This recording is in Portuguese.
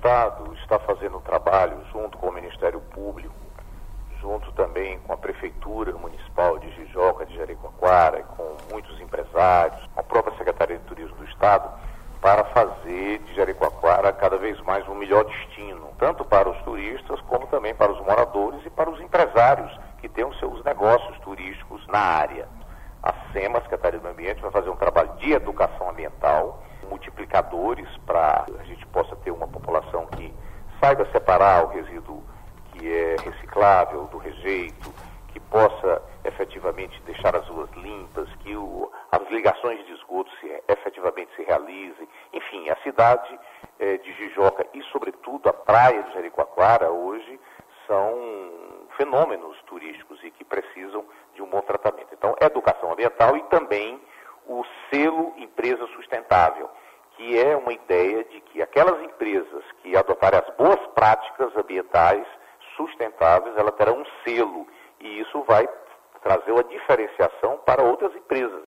Estado está fazendo um trabalho junto com o Ministério Público, junto também com a Prefeitura Municipal de Jijoca, de Jericoacoara, e com muitos empresários, com a própria Secretaria de Turismo do Estado, para fazer de Jericoacoara cada vez mais um melhor destino, tanto para os turistas como também para os moradores e para os empresários que têm os seus negócios turísticos na área. A SEMA, a Secretaria do Meio Ambiente, vai fazer um trabalho de educação ambiental, multiplicadores para a gente possa ter uma população que saiba separar o resíduo que é reciclável do rejeito, que possa efetivamente deixar as ruas limpas, que as ligações de esgoto efetivamente se realizem. Enfim, a cidade de Jijoca e, sobretudo, a praia de Jericoacoara hoje são fenômenos turísticos e que precisam de um bom tratamento. Então, educação ambiental e também o selo Empresa Sustentável, que é uma ideia de que aquelas empresas que adotarem as boas práticas ambientais sustentáveis, ela terá um selo, e isso vai trazer uma diferenciação para outras empresas.